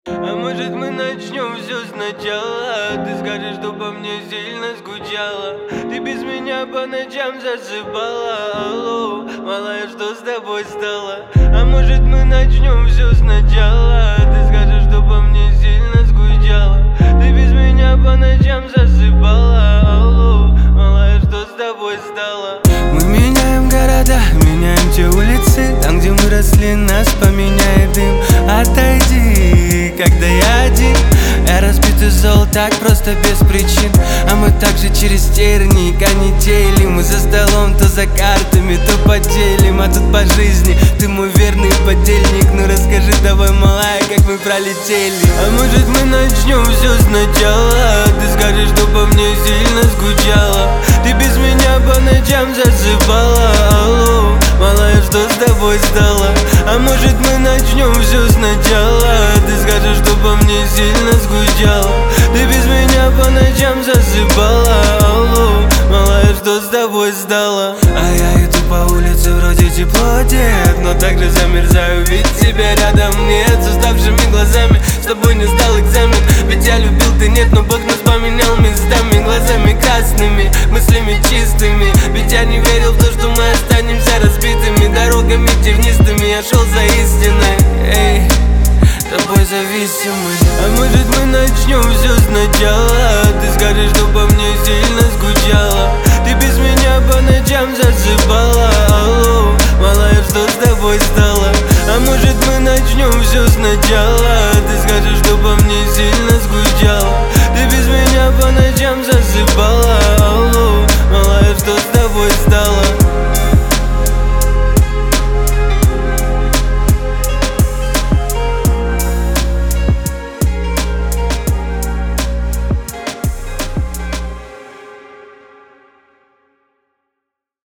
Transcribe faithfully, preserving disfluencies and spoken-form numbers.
А может мы начнем все сначала? Ты скажешь, что по мне сильно скучала. Ты без меня по ночам засыпала. Алло, малая, что с тобой стало? А может мы начнем все сначала? Ты скажешь, что по мне сильно скучала. Ты без меня по ночам засыпала. Алло, малая, что с тобой стало? Мы меняем города, меняем те улицы. Там, где мы росли, нас поменяет дым. Отойди, когда я один. Я разбитый зол так просто без причин. А мы также через тернии канители. Мы за столом, то за картами, то поделим. А тут по жизни ты мой верный подельник. Ну расскажи давай, малая, как мы пролетели. А может мы начнем все сначала? Ты скажешь, что по мне сильно скучала. Ты без меня по ночам засыпала. Алло, малая, что с тобой стало? А может мы начнем все сначала? Ты скажешь, что по мне сильно скучала. Ты без меня по ночам засыпала. Алло, малая, что с тобой стало? А я иду по улице, вроде тепло одет, но также замерзаю, ведь тебя рядом нет. С уставшими глазами, с тобой не сдал экзамен. Ведь я любил, ты нет, но Бог нас поменял местами. Глазами красными, мыслями чистыми. Ведь я не верил в то, что мы останемся разбитыми. Дорогами тернистыми я шел за истиной. Эй, тобой зависимый. А может мы начнем все сначала? Ты скажешь, что по мне сильно скучала. Ты без меня по ночам засыпала. Алло, малая, что с тобой стало? А может мы начнем все сначала? Ты